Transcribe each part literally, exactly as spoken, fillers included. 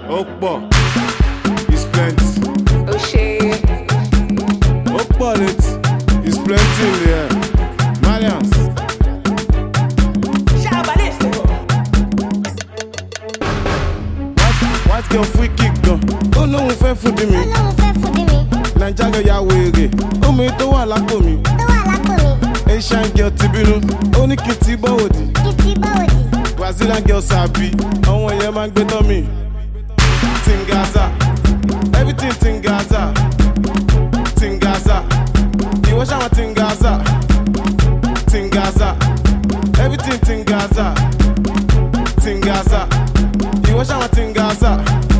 ó pọ̀, it's plenty. ó ṣe Ó pọ̀ létí, it's plenty in the air. Malians. White, white girl free kick gan. Ó lóun fẹ́ fúdi mi. Ọlọ́run fẹ́ fúdi mi, Naija girl ya wèrè. Omi tó wà lápò mi. tó wà lápò mi, Asian girl ti bínú. Ó ní kí n ti bọ́ òdì. kí ti báwo dì. Brazilian girl sabi. Àwọn yẹn máa ń gbé tán mi. Tingaza. Everything Tingaza. Tingaza. Ìwọ ṣáwọn Tingaza. Tingaza. Everything Tingaza. Tingaza. Ìwọ ṣáwọn Tingaza.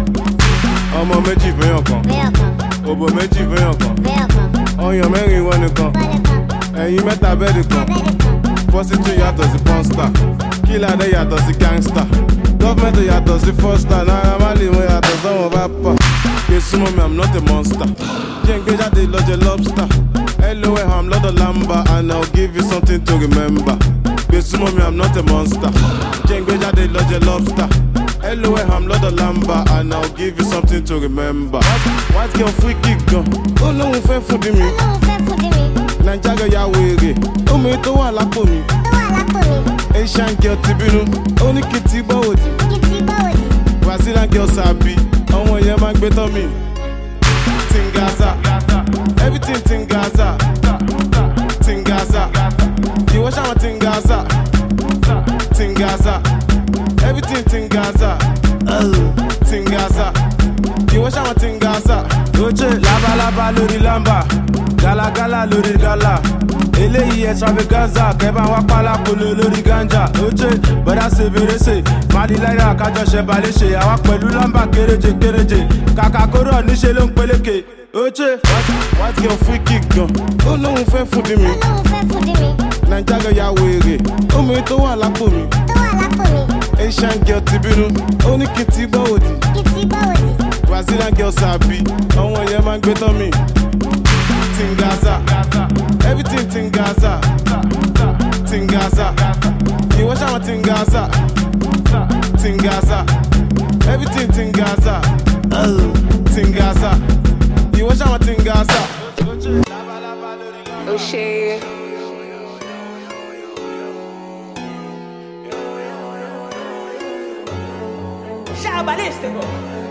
Ọmọ méjì fẹ́yàn kan. Bẹ́ẹ̀ kan, Òbò méjì fẹ́yàn kan. bẹ́ẹ̀ kan, Ọyàn mẹ́rin ìwọ nìkan. bọ́lẹ̀ kan, Ẹ̀yin mẹ́ta bẹ́ẹ̀dì kan. abẹ́rẹ́ kan. Prostitute yàtọ̀ sí pọ́nstà. Kílàdé yàtọ̀ sí gángstà. Gọ́fẹ̀mẹ̀ntì yàtọ̀ sí fọ́stà. Naira Marley mo yàtọ̀ sọ́wọ́n bá pọ̀. Gbé súnmọ́ mi, I'm not a monster. Jẹ́ ń gbé jáde lọ́jọ́ lobster. L O L I'm lọ́dọ̀ lamba and I'll give you something to remember. Gbé súnmọ́ mi, I'm not a monster. Jẹ́ ń gbé jáde lọ́jọ́ lobster. L O L I'm lọ́dọ̀ lamba and I'll give you something to remember. White, white girl free kick gan. Ó lóun fẹ́ fúdi mi. Ọlọ́run fẹ́ fúdi mi, Naija girl ya wèrè. Omi tó wà lápò mi. tó wà lápò mi, Asian girl ti bínú. Ó ní kí n ti bọ́ òdì. kí ti báwo dì. Brazilian girl sabi. Àwọn yẹn máa ń gbé tán mi. Tingaza. Everything Tingaza. Tingaza. Ìwọ ṣáwọn Tingaza. Tingaza. Everything Tingaza. Tingaza. Ìwọ ṣáwọn Tingaza. Oche labalábá lórí lámbà, galagala lórí gala. Eléyìí extravaganza, kẹ́bà wá pálápolo lórí ganja. Oche bọ́dá ṣe fèrèsé, Mali láyà kájọ ṣe balẹ̀ṣe. Àwa pẹ̀lú lámbà kéréje kéréje, kàkà kóró níṣe ló ń peléke. Oche White, white girl free kick gan. Ó lóun fẹ́ fúdi mi. Ọlọ́run fẹ́ fúdi mi, Naija girl ya wèrè. Omi tó wà lápò mi. tó wà lápò mi, Asian girl ti bínú. Ó ní kí n ti bọ́ òdì. kí ti báwo dì. Brazilian girl sabi. Àwọn yẹn máa ń gbé tán mi. Tingaza. Everything Tingaza. Tingaza. Ìwọ ṣáwọn Tingaza. Tingaza. Everything Tingaza. Tingaza. Ìwọ ṣáwọn Tingaza. ó ṣe Shabba, listen.